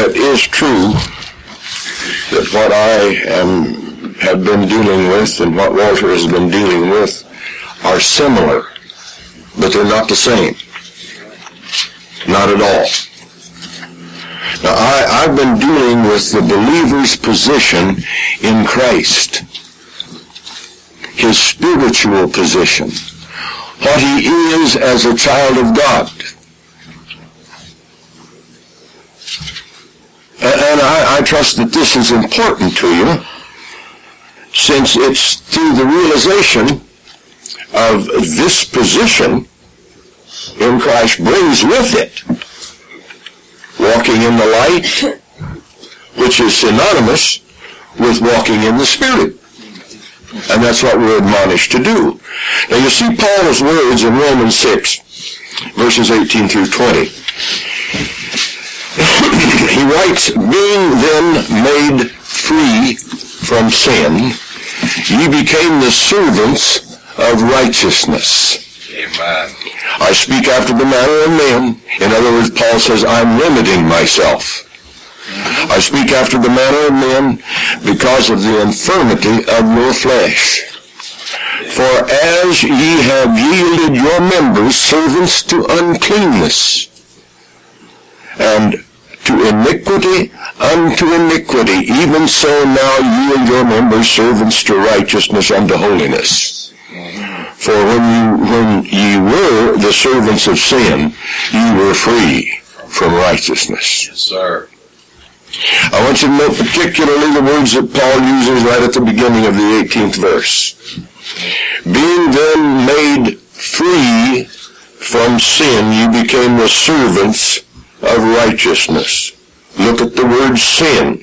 it is true that what I have been dealing with and what Walter has been dealing with are similar, but they're not the same. Not at all. Now, I've been dealing with the believer's position in Christ, his spiritual position, what he is as a child of God. And I trust that this is important to you, since it's through the realization of this position in Christ brings with it walking in the light, which is synonymous with walking in the Spirit. And that's what we're admonished to do. Now you see Paul's words in Romans 6, verses 18 through 20. He writes, being then made free from sin, ye became the servants of righteousness. Amen. I speak after the manner of men. In other words, Paul says, I'm limiting myself. I speak after the manner of men because of the infirmity of your flesh. For as ye have yielded your members servants to uncleanness, and to iniquity unto iniquity, even so now yield your members servants to righteousness unto holiness. For when ye were the servants of sin, ye were free from righteousness. Yes, sir. I want you to note particularly the words that Paul uses right at the beginning of the 18th verse. Being then made free from sin, ye became the servants of righteousness. Look at the word sin.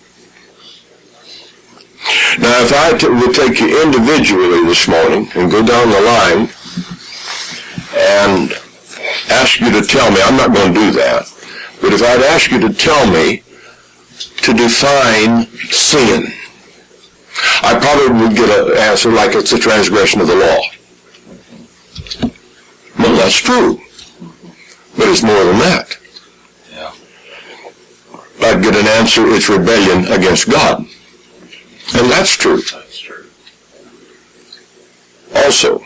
Now, if I would take you individually this morning and go down the line and ask you to tell me, I'm not going to do that, but if I'd ask you to tell me to define sin, I probably would get an answer like it's a transgression of the law. Well, that's true, but it's more than that. Yeah. I'd get an answer, it's rebellion against God. And that's true. That's true. Also.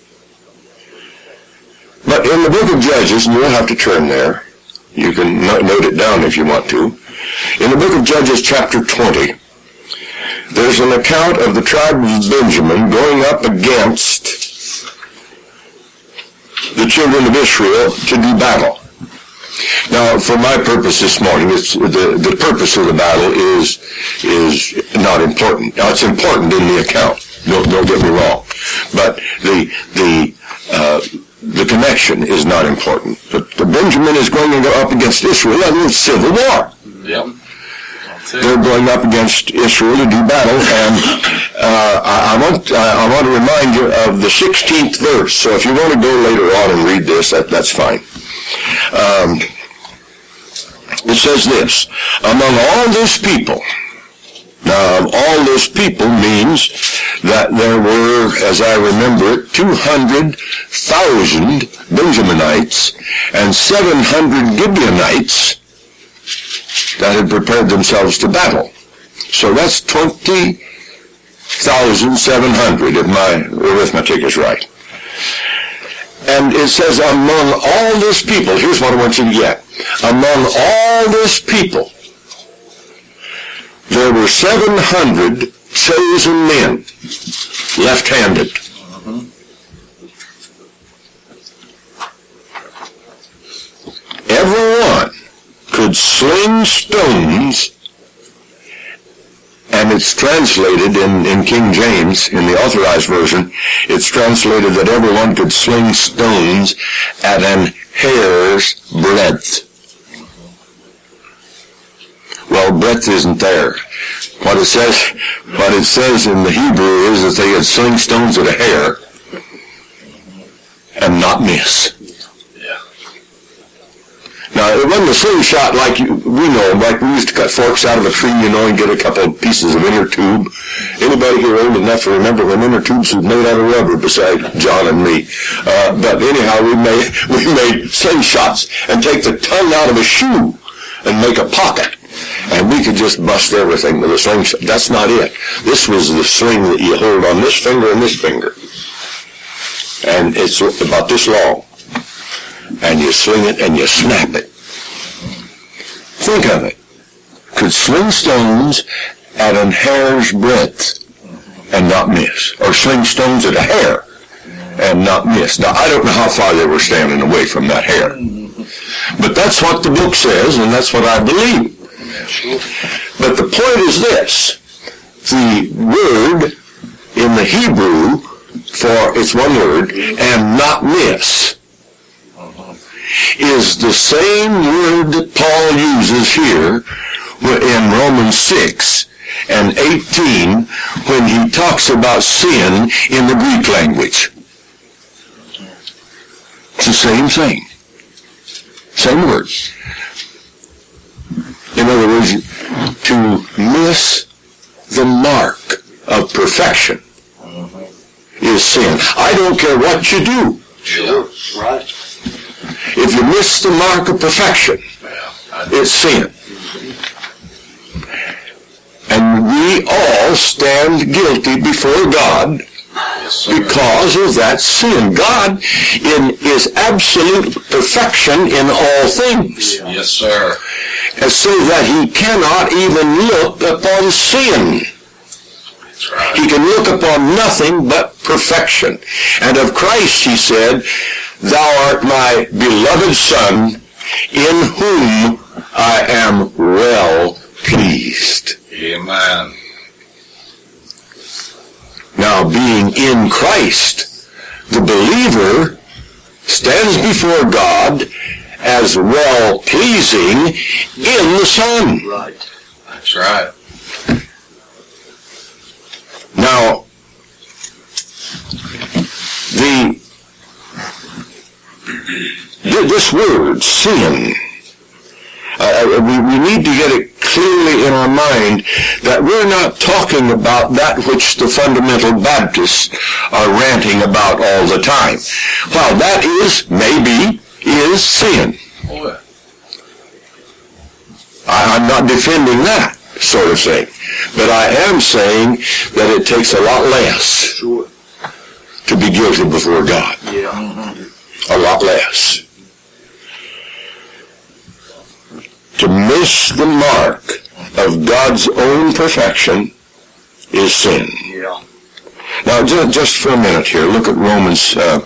But in the book of Judges, and you don't have to turn there, you can note it down if you want to. In the book of Judges chapter 20, there's an account of the tribe of Benjamin going up against the children of Israel to do battle. Now, for my purpose this morning, it's the purpose of the battle is not important. Now, it's important in the account. Don't get me wrong, but the connection is not important. But the Benjamin is going to go up against Israel, and it's civil war. Yep. They're going up against Israel to do battle, and I want to remind you of the 16th verse. So if you want to go later on and read this, that's fine. It says this, among all this people. Now, all this people means that there were, as I remember it, 200,000 Benjaminites and 700 Gibeonites that had prepared themselves to battle. So that's 20,700, if my arithmetic is right. And it says, among all this people, here's what I want you to get. Among all this people, there were 700 chosen men, left-handed. Everyone could sling stones, and it's translated in King James, in the Authorized Version, it's translated that everyone could sling stones at an hair's breadth. Well, breadth isn't there. What it says in the Hebrew is that they could sling stones at a hair and not miss. Now, it wasn't a slingshot like we know, like we used to cut forks out of a tree, and get a couple of pieces of inner tube. Anybody here old enough to remember when inner tubes were made out of rubber, beside John and me? But anyhow, we made slingshots and take the tongue out of a shoe and make a pocket. And we could just bust everything with a slingshot. That's not it. This was the sling that you hold on this finger and this finger. And it's about this long. And you sling it and you snap it. Think of it. Could sling stones at an hair's breadth and not miss. Or sling stones at a hair and not miss. Now, I don't know how far they were standing away from that hair. But that's what the book says, and that's what I believe. But the point is this. The word in the Hebrew for, it's one word, and not miss, is the same word that Paul uses here in Romans 6 and 18 when he talks about sin in the Greek language. It's the same thing. Same word. In other words, to miss the mark of perfection is sin. I don't care what you do. Sure. Right. If you miss the mark of perfection, it's sin. And we all stand guilty before God because of that sin. God is absolute perfection in all things. Yes, sir. And so that he cannot even look upon sin. That's right. He can look upon nothing but perfection. And of Christ he said, "Thou art my beloved Son, in whom I am well pleased." Amen. Now, being in Christ, the believer stands before God as well-pleasing in the Son. Right. That's right. Now, this word, sin, we need to get it clearly in our mind that we're not talking about that which the fundamental Baptists are ranting about all the time. Well, that is sin. Boy. I'm not defending that sort of thing. But I am saying that it takes a lot less to be guilty before God. Yeah. A lot less. To miss the mark of God's own perfection is sin. Yeah. Now, just for a minute here, look at Romans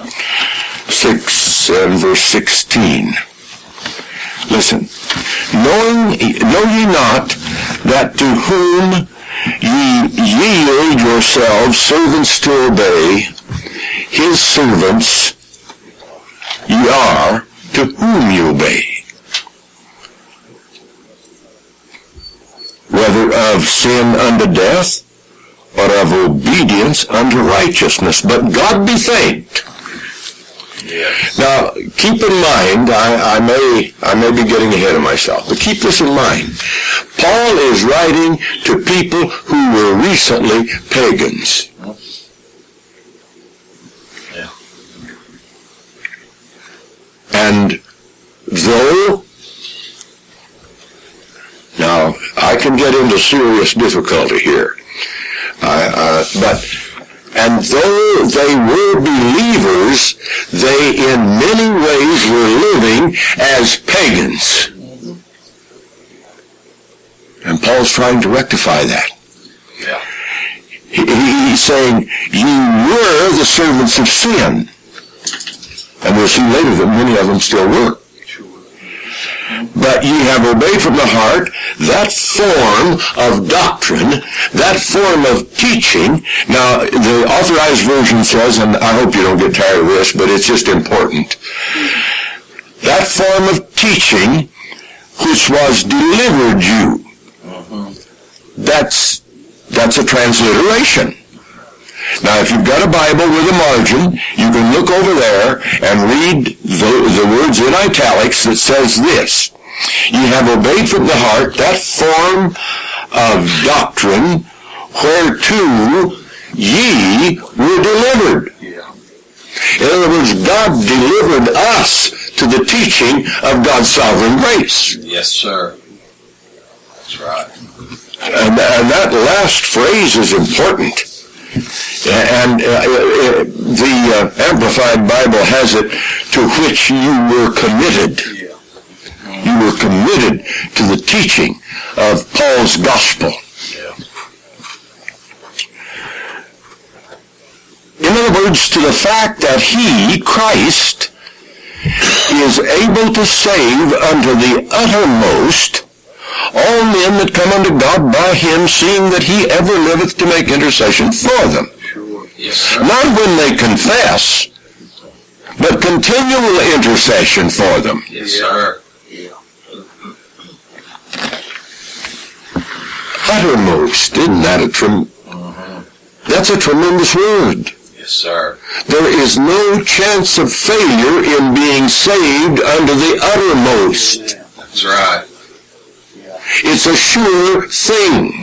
6 and verse 16. Listen. Know ye not that to whom ye yield yourselves servants to obey, his servants ye are to whom ye obey, whether of sin unto death, or of obedience unto righteousness. But God be thanked. Yes. Now, keep in mind, I may be getting ahead of myself, but keep this in mind. Paul is writing to people who were recently pagans. Yeah. And though, now, I can get into serious difficulty here, and though they were believers, they in many ways were living as pagans. And Paul's trying to rectify that. Yeah. He's saying, you were the servants of sin. And we'll see later that many of them still were. But ye have obeyed from the heart that form of doctrine, that form of teaching. Now, the Authorized Version says, and I hope you don't get tired of this, but it's just important. That form of teaching which was delivered you. That's a transliteration. Now, if you've got a Bible with a margin, you can look over there and read the words in italics that says this. Ye have obeyed from the heart that form of doctrine whereto ye were delivered. Yeah. In other words, God delivered us to the teaching of God's sovereign grace. Yes, sir. That's right. And that last phrase is important. And the Amplified Bible has it, to which you were committed. You were committed to the teaching of Paul's gospel. In other words, to the fact that he, Christ, is able to save unto the uttermost all men that come unto God by him, seeing that he ever liveth to make intercession for them. Sure. Yes, sir. Not when they confess, but continual intercession for them. Yes, sir. Uttermost, isn't that that's a tremendous word. Yes, sir. There is no chance of failure in being saved unto the uttermost. That's right. It's a sure thing.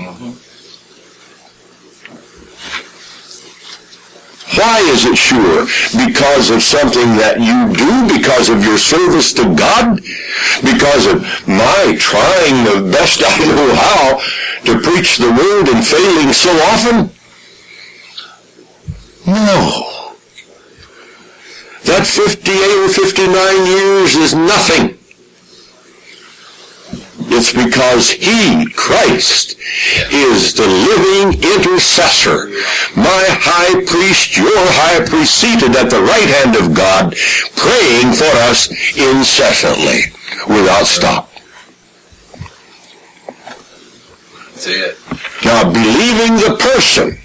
Why is it sure? Because of something that you do, because of your service to God, because of my trying the best I know how to preach the word and failing so often? No. That 58 or 59 years is nothing. It's because he, Christ, is the living intercessor. My high priest, your high priest, seated at the right hand of God, praying for us incessantly, without stop. That's it. Now, believing the person,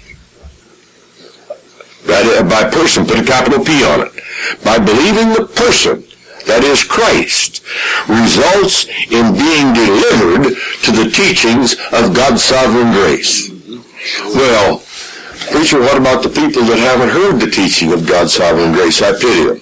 by person, put a capital P on it, by believing the person, that is Christ, results in being delivered to the teachings of God's sovereign grace. Well, preacher, what about the people that haven't heard the teaching of God's sovereign grace? I pity them.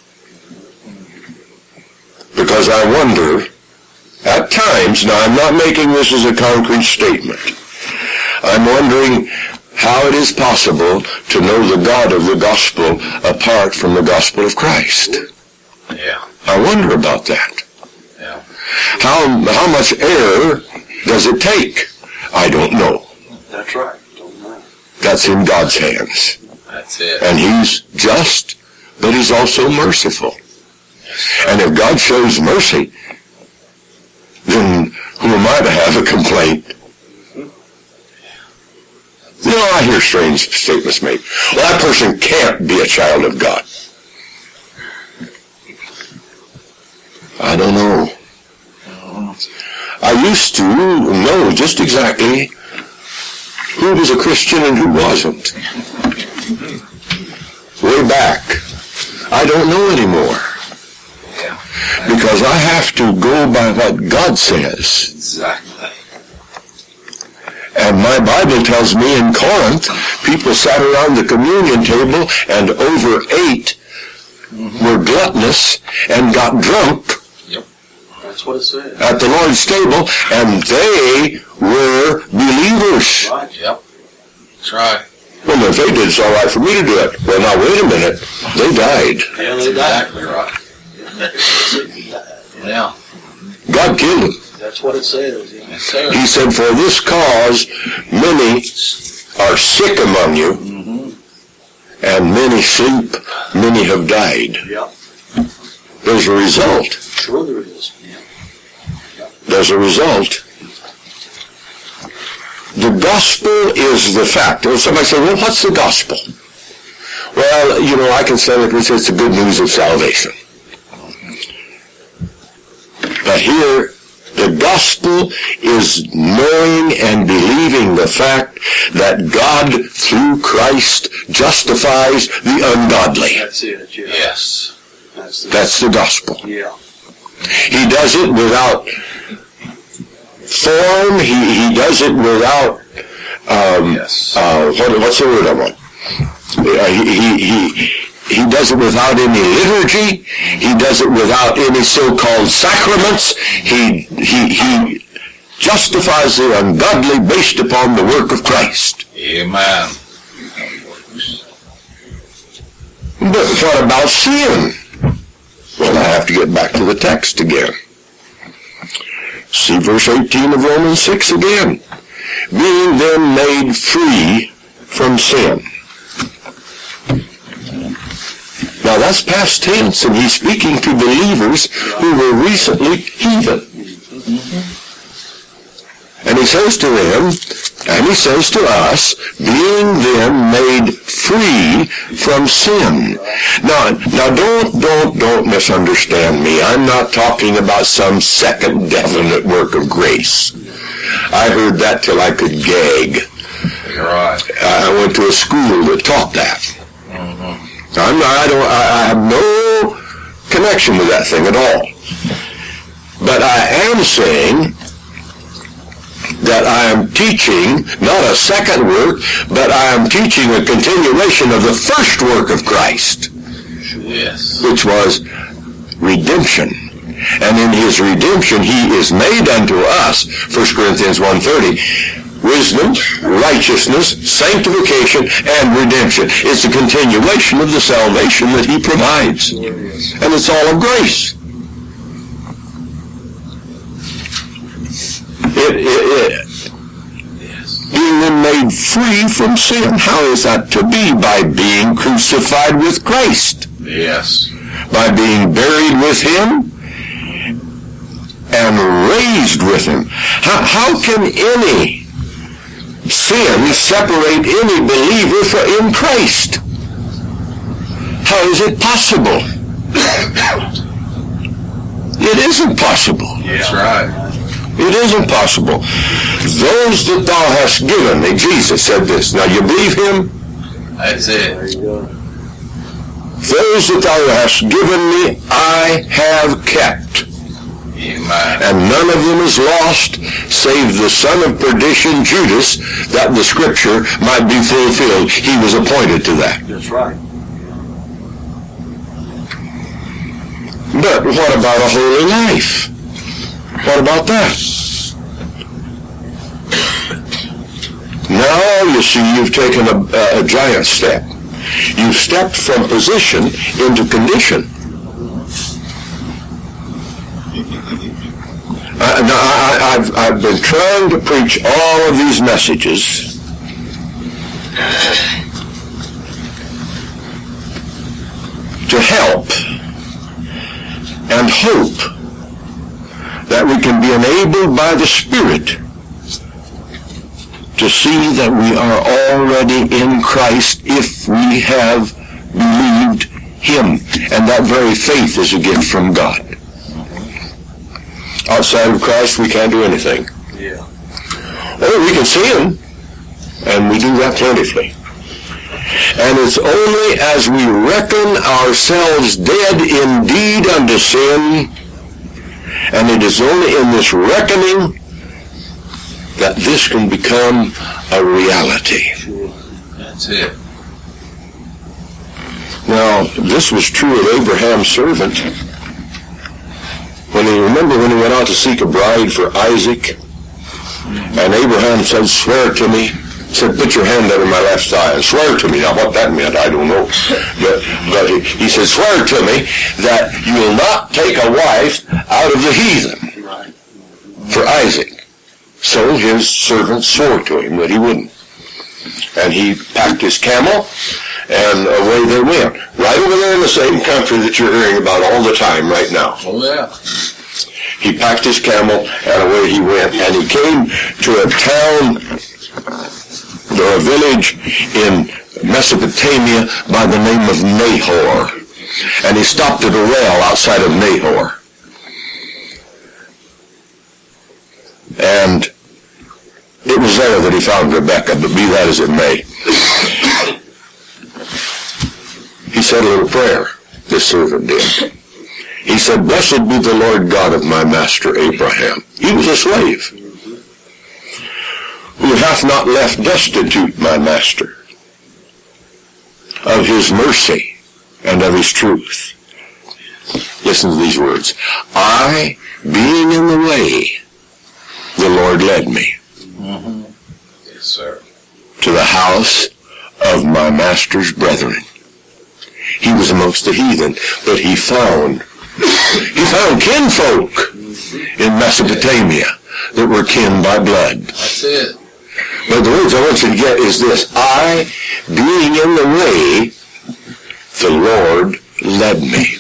Because I wonder, at times, now I'm not making this as a concrete statement, I'm wondering how it is possible to know the God of the gospel apart from the gospel of Christ. Yeah. I wonder about that. Yeah. How much error does it take? I don't know. That's right. Don't know. That's in God's hands. That's it. And he's just, but he's also merciful. And if God shows mercy, then who am I to have a complaint? You know, I hear strange statements made. Well, that person can't be a child of God. I don't know. I used to know just exactly who was a Christian and who wasn't. Way back. I don't know anymore. Yeah. Because I have to go by what God says. Exactly. And my Bible tells me in Corinth, people sat around the communion table and overate, were gluttonous, and got drunk. That's what it says. At the Lord's table, and they were believers. Right. Yep. That's right. Well, if they did, it's all right for me to do it. Well, now, wait a minute. They died. Yeah, they died. Exactly right. Yeah. God killed them. That's what it says. Yeah. Yes, sir. He said, for this cause, many are sick among you, and many sleep, many have died. Yeah. There's a result. Sure there is. Yeah. There's a result. The gospel is the fact. Somebody say, well, what's the gospel? Well, you know, I can say it, it's the good news of salvation. But here, the gospel is knowing and believing the fact that God, through Christ, justifies the ungodly. That's it. Yeah. Yes. That's the gospel. Yeah. He does it without form. He does it without, Yes. what's the word I want? He does it without any liturgy. He does it without any so-called sacraments. He justifies the ungodly based upon the work of Christ. Amen. But what about sin? Well, I have to get back to the text again. See verse 18 of Romans 6 again. Being then made free from sin. Now that's past tense, and he's speaking to believers who were recently heathen. And he says to them, and he says to us, being then made free from sin. Now don't misunderstand me. I'm not talking about some second definite work of grace. I heard that till I could gag. You're right. I went to a school that taught that. I have no connection with that thing at all. But I am saying that I am teaching not a second work, but I am teaching a continuation of the first work of Christ. Yes. Which was redemption. And in his redemption he is made unto us, 1 Corinthians 1:30, wisdom, righteousness, sanctification, and redemption. It's a continuation of the salvation that he provides. And it's all of grace. Being then made free from sin. How is that to be? By being crucified with Christ. Yes. By being buried with him and raised with him. How can any sin separate any believer in Christ? How is it possible? It isn't possible. That's right. It isn't possible. Those that thou hast given me, Jesus said this. Now you believe him? That's it. There you go. Those that thou hast given me, I have kept. Amen. And none of them is lost, save the son of perdition, Judas, that the scripture might be fulfilled. He was appointed to that. That's right. But what about a holy life? What about that? Now, you see, you've taken a giant step. You've stepped from position into condition. I've been trying to preach all of these messages to help and hope that we can be enabled by the Spirit to see that we are already in Christ if we have believed him. And that very faith is a gift from God. Outside of Christ, we can't do anything. Yeah. Or we can see him, and we do that plentifully. And it's only as we reckon ourselves dead indeed unto sin, and it is only in this reckoning that this can become a reality. That's it. Now, this was true of Abraham's servant. When he went out to seek a bride for Isaac, and Abraham said, swear to me, said, put your hand under my left thigh and swear to me. Now, what that meant, I don't know. But he said, swear to me that you will not take a wife out of the heathen for Isaac. So his servant swore to him that he wouldn't. And he packed his camel, and away they went. Right over there in the same country that you're hearing about all the time right now. Oh, yeah. He packed his camel, and away he went. And he came to a town, or a village in Mesopotamia by the name of Nahor. And he stopped at a well outside of Nahor. And it was there that he found Rebekah, but be that as it may. He said a little prayer, this servant did. He said, blessed be the Lord God of my master Abraham. He was a slave, who hath not left destitute my master of his mercy and of his truth. Listen to these words. I, being in the way, the Lord led me. Mm-hmm. Yes, sir. To the house of my master's brethren. He was amongst the heathen, but he found kinfolk. in Mesopotamia that were kin by blood. That's it. But the words I want you to get is this: I, being in the way, the Lord led me.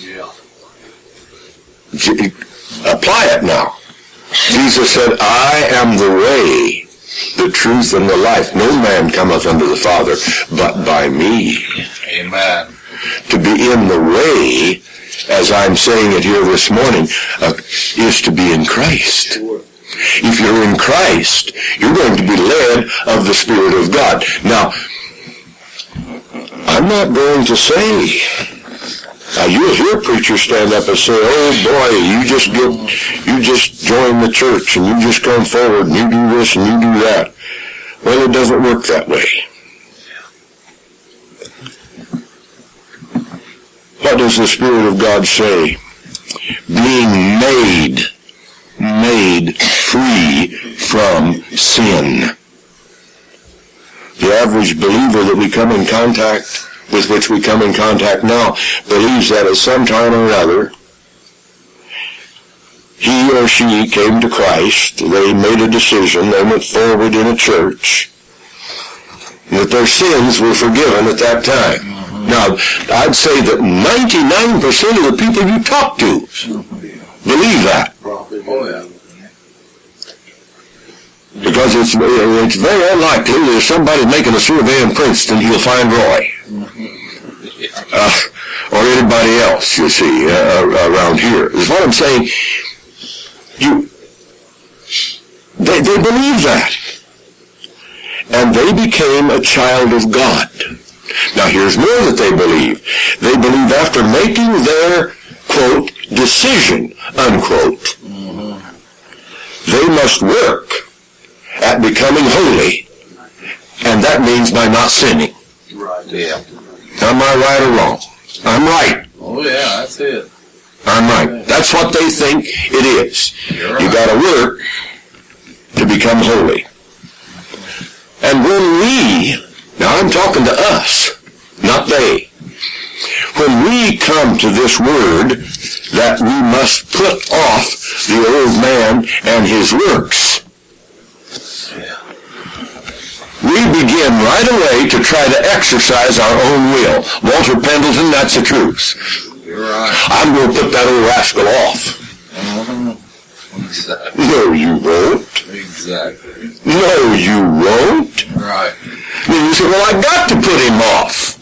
Apply it now. Jesus said, I am the way, the truth, and the life. No man cometh unto the Father but by me. Amen. To be in the way, as I'm saying it here this morning, is to be in Christ. If you're in Christ, you're going to be led of the Spirit of God. Now, I'm not going to say, you'll hear preachers stand up and say, oh boy, you just join the church and you just come forward and you do this and you do that. Well, it doesn't work that way. What does the Spirit of God say? Being made free from sin. The average believer that we come in contact with, which we come in contact now, believes that at some time or other he or she came to Christ, they made a decision, they went forward in a church, that their sins were forgiven at that time. Now, I'd say that 99% of the people you talk to believe that. Oh, yeah. Because it's very unlikely there's somebody making a survey in Princeton, you'll find Roy. Or anybody else, you see, around here. Is what I'm saying. They believe that. And they became a child of God. Now here's more that they believe. They believe after making their, quote, decision, unquote, they must work at becoming holy, and that means by not sinning. Right. Yeah. Am I right or wrong? I'm right. Oh, yeah, that's it. I'm right. That's what they think it is. You're You right. got to work to become holy. And when we, now I'm talking to us, not they. When we come to this word that we must put off the old man and his works, we begin right away to try to exercise our own will. Walter Pendleton, that's the truth. You're right. I'm going to put that old rascal off. Exactly. No, you won't. Exactly. No, you won't. Right. And you say, well, I got to put him off.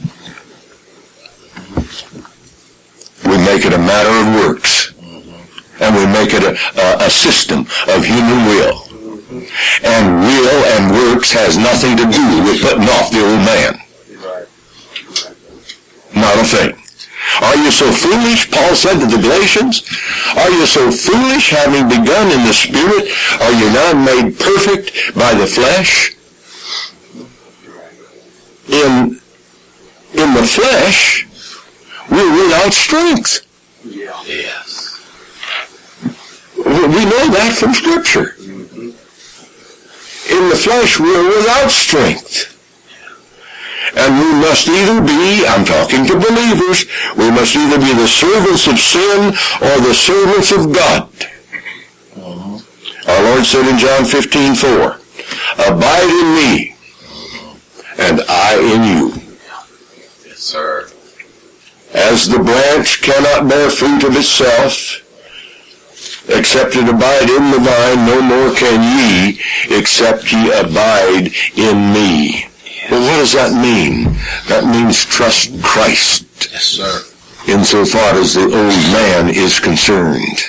We make it a matter of works. And we make it a system of human will. And will and works has nothing to do with putting off the old man. Right. Not a thing. Are you so foolish, Paul said to the Galatians? Are you so foolish, having begun in the Spirit, are you now made perfect by the flesh? In the flesh, we're without strength. Yeah. Yes. We know that from Scripture. In the flesh, we're without strength. And we must either be, I'm talking to believers, we must either be the servants of sin or the servants of God. Our Lord said in John 15:4, abide in me, and I in you. Yes, sir. As the branch cannot bear fruit of itself, except it abide in the vine, no more can ye, except ye abide in me. Well, what does that mean? That means trust Christ Yes, sir. insofar as the old man is concerned.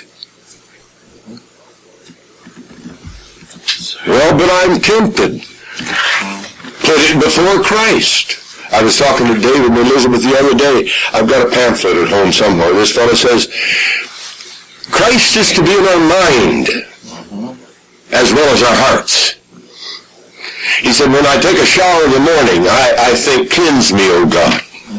Well, but I'm tempted. Put it before Christ. I was talking to David and Elizabeth the other day. I've got a pamphlet at home somewhere. This fellow says, Christ is to be in our mind as well as our hearts. He said, when I take a shower in the morning, I think, cleanse me, O God.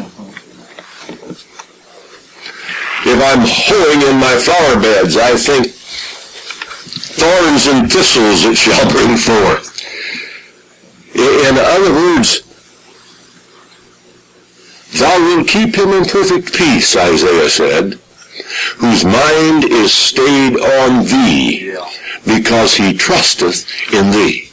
If I'm hoeing in my flower beds, I think, thorns and thistles it shall bring forth. In other words, thou wilt keep him in perfect peace, Isaiah said, whose mind is stayed on thee, Yeah. because he trusteth in thee.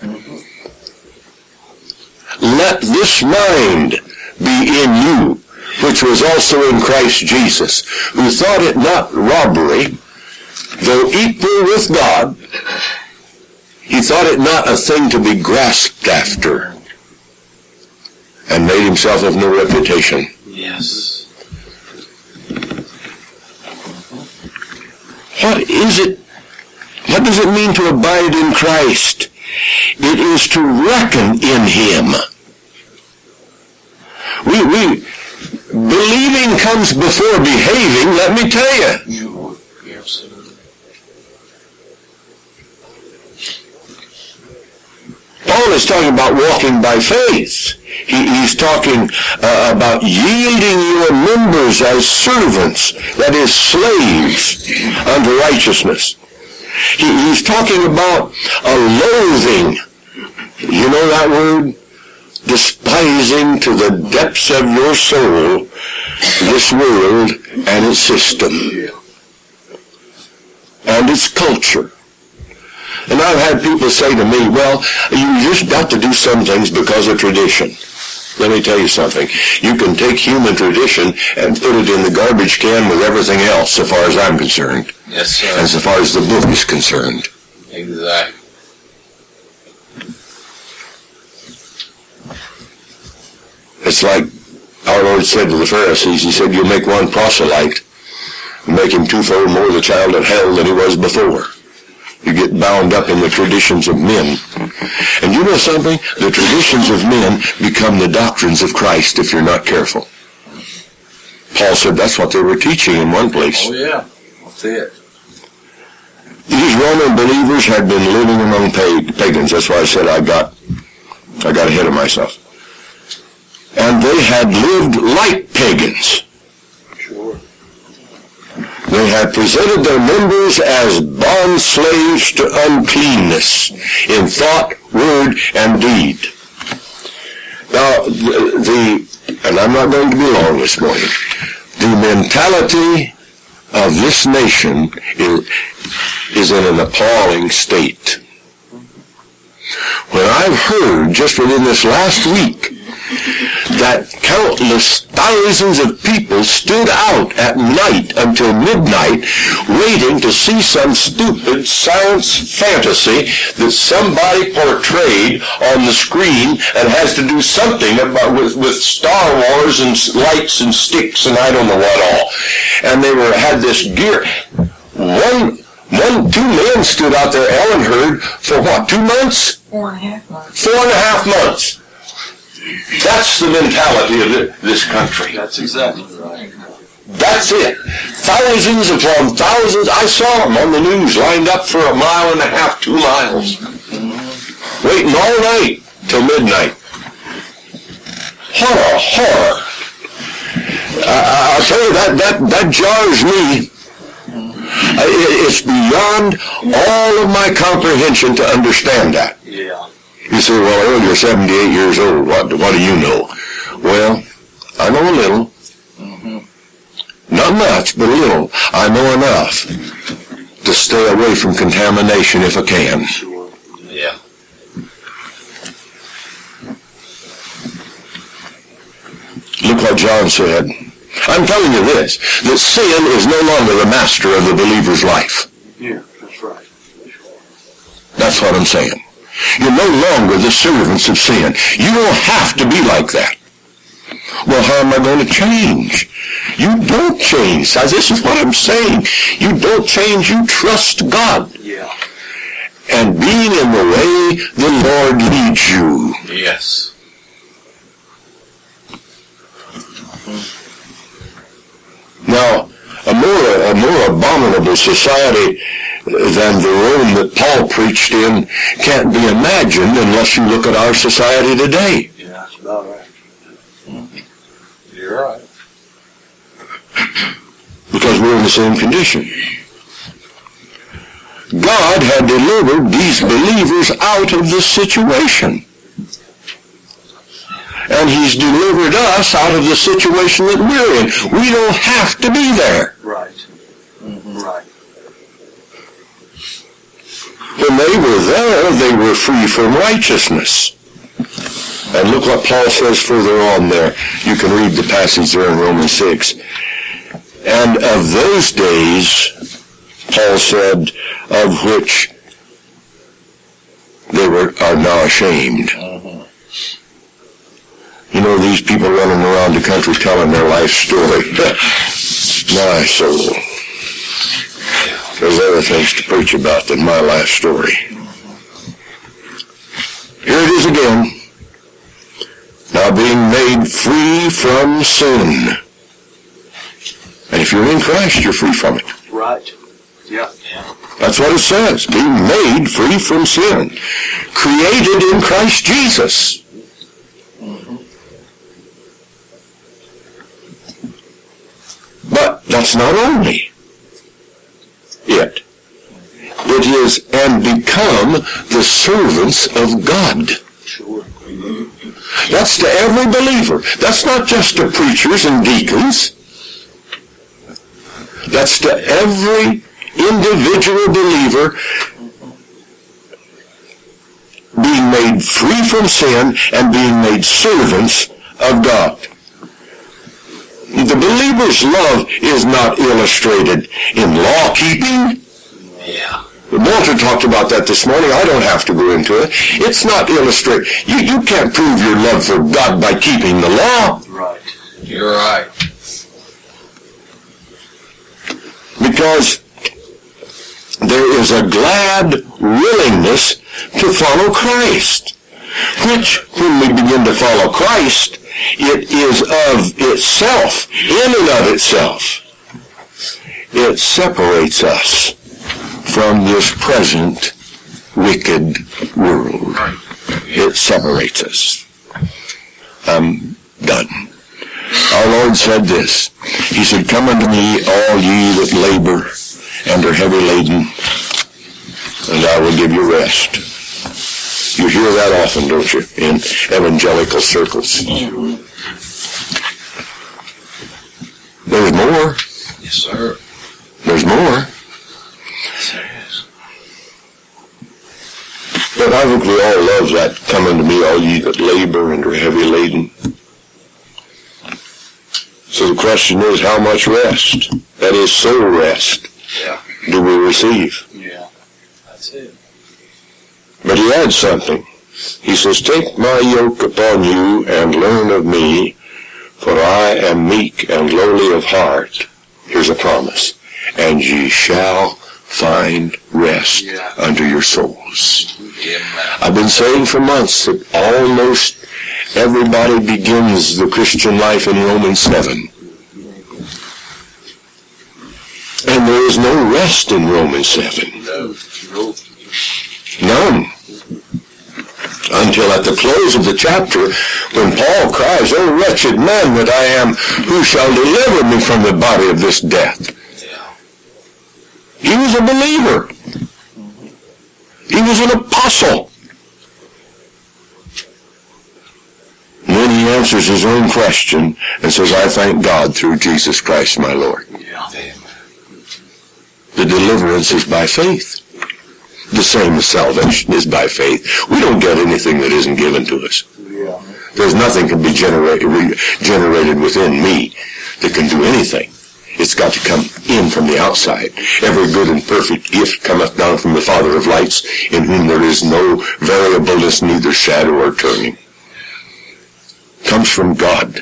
Let this mind be in you, which was also in Christ Jesus, who thought it not robbery, though equal with God, he thought it not a thing to be grasped after, and made himself of no reputation. Yes. What is it? What does it mean to abide in Christ? It is to reckon in him. Believing comes before behaving, let me tell you. Absolutely. Paul is talking about walking by faith. He's talking about yielding your members as servants, that is, slaves unto righteousness. He's talking about a loathing. You know that word? Despising to the depths of your soul this world and its system and its culture. And I've had people say to me, well, you just got to do some things because of tradition. Let me tell you something. You can take human tradition and put it in the garbage can with everything else, so far as I'm concerned. Yes, sir. And so far as the book is concerned. Exactly. It's like our Lord said to the Pharisees, he said, you make one proselyte, and make him twofold more the child of hell than he was before. You get bound up in the traditions of men. And you know something? The traditions of men become the doctrines of Christ if you're not careful. Paul said that's what they were teaching in one place. Oh, yeah. That's it. These Roman believers had been living among pagans. That's why I said I got ahead of myself. And they had lived like pagans. Sure. They had presented their members as bond slaves to uncleanness in thought, word, and deed. Now, and I'm not going to be long this morning, the mentality of this nation is in an appalling state. When I've heard, just within this last week, that countless thousands of people stood out at night until midnight waiting to see some stupid science fantasy that somebody portrayed on the screen and has to do something about with Star Wars and lights and sticks and I don't know what all. And they had this gear. Two men stood out there, Ellen heard, for what, 2 months? 4.5 months. 4.5 months. That's the mentality of this country. That's exactly right. That's it. Thousands upon thousands. I saw them on the news lined up for 1.5 miles, 2 miles. Waiting all night till midnight. What a horror. I'll tell you, that jars me. It's beyond all of my comprehension to understand that. Yeah. You say, well, Earl, you're 78 years old. What do you know? Well, I know a little. Mm-hmm. Not much, but a little. I know enough to stay away from contamination if I can. Sure. Yeah. Look what John said. I'm telling you this, that sin is no longer the master of the believer's life. Yeah, that's right. That's what I'm saying. You're no longer the servants of sin. You don't have to be like that. Well, how am I going to change? You don't change. This is what I'm saying. You don't change. You trust God. Yeah. And being in the way the Lord leads you. Yes. Now, a more abominable society than the Rome that Paul preached in can't be imagined unless you look at our society today. Yeah, that's about right. You're right. Because we're in the same condition. God had delivered these believers out of this situation. And he's delivered us out of the situation that we're in. We don't have to be there. Right. Right. When they were there, they were free from righteousness. And look what Paul says further on there. You can read the passage there in Romans 6. And of those days, Paul said, of which they are now ashamed. You know, these people running around the country telling their life story. My soul. There's other things to preach about than my life story. Here it is again. Now being made free from sin. And if you're in Christ, you're free from it. Right. Yeah. That's what it says. Being made free from sin. Created in Christ Jesus. But that's not only it. It is and become the servants of God. Sure. That's to every believer. That's not just to preachers and deacons. That's to every individual believer being made free from sin and being made servants of God. The believer's love is not illustrated in law keeping. Yeah. Walter talked about that this morning. I don't have to go into it. It's not illustrated. You can't prove your love for God by keeping the law. Right. You're right. Because there is a glad willingness to follow Christ. Which, when we begin to follow Christ, it is of itself, in and of itself. It separates us from this present wicked world. It separates us. I'm done. Our Lord said this. He said, come unto me, all ye that labor and are heavy laden, and I will give you rest. You hear that often, don't you, in evangelical circles? There's more. Yes, sir. There's more. But I think we all love that. Come unto me, all ye that labor and are heavy laden. So the question is, how much rest? That is, soul rest. Yeah. Do we receive? Yeah. That's it. But he adds something. He says, take my yoke upon you and learn of me, for I am meek and lowly of heart. Here's a promise. And ye shall find rest unto your souls. Yeah, man. I've been saying for months that almost everybody begins the Christian life in Romans 7. And there is no rest in Romans 7. No. None. Until at the close of the chapter, when Paul cries, O wretched man that I am, who shall deliver me from the body of this death? Yeah. He was a believer. He was an apostle. And then he answers his own question and says, I thank God through Jesus Christ my Lord. Yeah. The deliverance is by faith. The same as salvation is by faith. We don't get anything that isn't given to us. Yeah. There's nothing can be generated within me that can do anything. It's got to come in from the outside. Every good and perfect gift cometh down from the Father of lights, in whom there is no variableness, neither shadow or turning. Comes from God.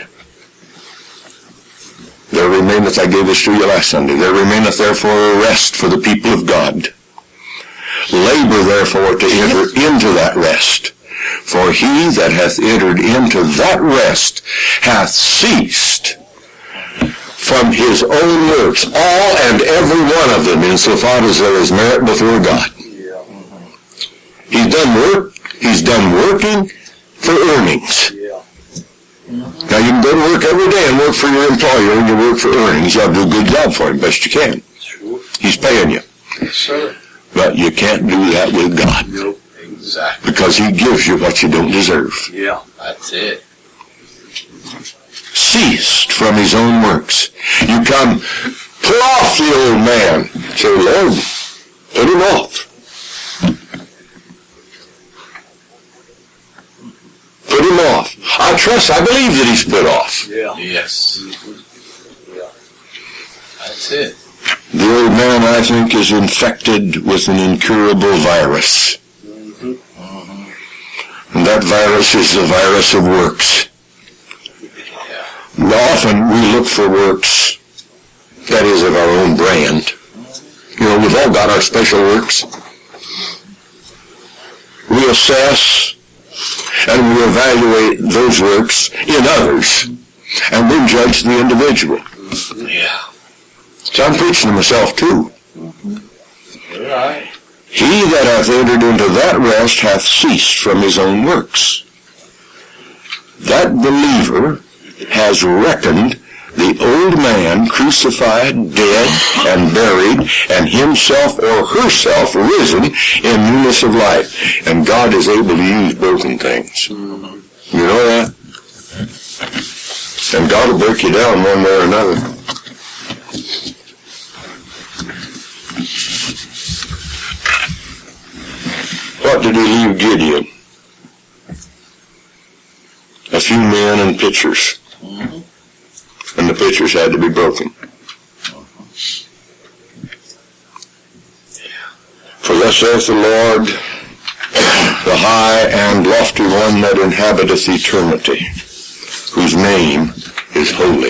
There remaineth, I gave this to you last Sunday, there remaineth therefore a rest for the people of God. Labor therefore to enter into that rest. For he that hath entered into that rest hath ceased from his own works, all and every one of them, insofar as there is merit before God. Yeah. He's done work. He's done working for earnings. Yeah. Now you can go to work every day and work for your employer and you work for earnings. You have to do a good job for him, best you can. Sure. He's paying you. Yes, sir. But you can't do that with God. Nope. Exactly. Because he gives you what you don't deserve. Yeah. That's it. Ceased from his own works. You come Put off the old man. Say, Lord, put him off. Put him off. I believe that he's put off. Yeah. Yes. That's it. The old man, I think, is infected with an incurable virus. And that virus is the virus of works. And often we look for works, that is, of our own brand. You know, we've all got our special works. We assess and we evaluate those works in others, and then judge the individual. Yeah. So I'm preaching to myself too. You're right. He that hath entered into that rest hath ceased from his own works. That believer has reckoned the old man crucified, dead, and buried, and himself or herself risen in newness of life. And God is able to use broken things. You know that? And God will break you down one way or another. What did he leave Gideon? A few men and pitchers. And the pitchers had to be broken. For thus saith the Lord, the high and lofty one that inhabiteth eternity, whose name is holy.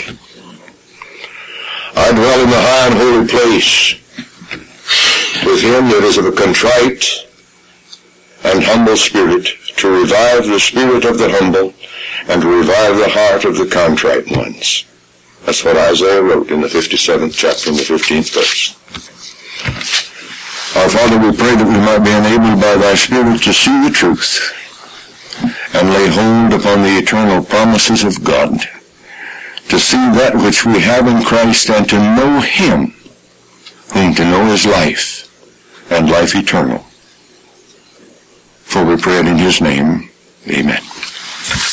I dwell in the high and holy place with him that is of a contrite and humble spirit, to revive the spirit of the humble and to revive the heart of the contrite ones. That's what Isaiah wrote in the 57th chapter in the 15th verse. Our Father, we pray that we might be enabled by thy Spirit to see the truth and lay hold upon the eternal promises of God, to see that which we have in Christ and to know him, whom to know is life and life eternal. For we pray it in his name. Amen.